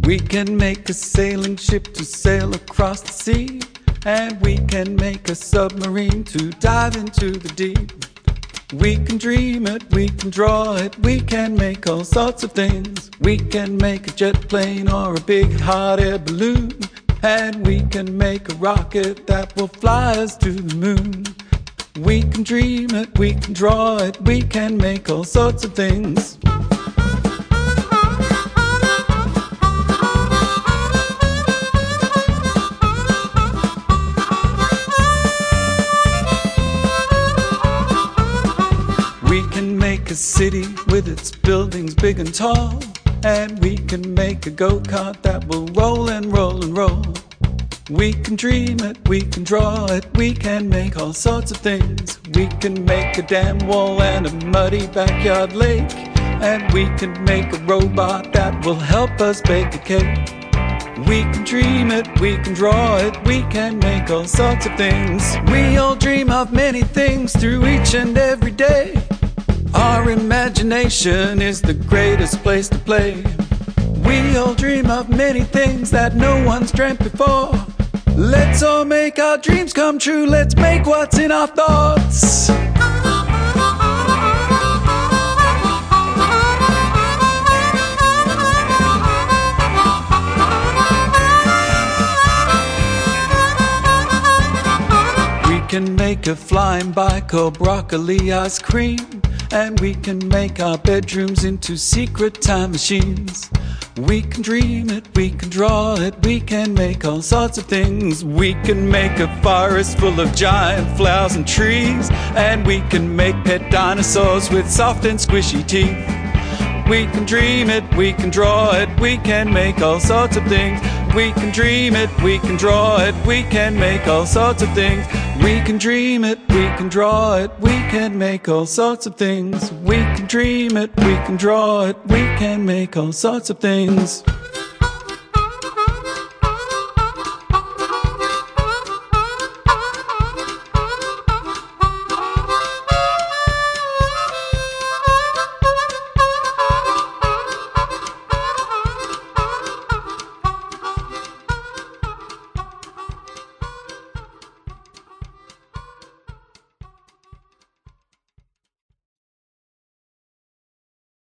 We can make a sailing ship to sail across the sea, and we can make a submarine to dive into the deep. We can dream it, we can draw it, we can make all sorts of things. We can make a jet plane or a big hot air balloon, and we can make a rocket that will fly us to the moon. We can dream it, we can draw it, we can make all sorts of things. We can make a city with its buildings big and tall, and we can make a go-kart that will roll and roll and roll. We can dream it, we can draw it, we can make all sorts of things. We can make a dam wall and a muddy backyard lake, and we can make a robot that will help us bake a cake. We can dream it, we can draw it, we can make all sorts of things. We all dream of many things through each and every day. Our imagination is the greatest place to play. We all dream of many things that no one's dreamt before. Let's all make our dreams come true, let's make what's in our thoughts. We can make a flying bike or broccoli ice cream, and we can make our bedrooms into secret time machines. We can dream it, we can draw it, we can make all sorts of things. We can make a forest full of giant flowers and trees, and we can make pet dinosaurs with soft and squishy teeth. We can dream it, we can draw it, we can make all sorts of things. We can dream it, we can draw it, we can make all sorts of things. We can dream it, we can draw it, we can make all sorts of things. We can dream it, we can draw it, we can make all sorts of things.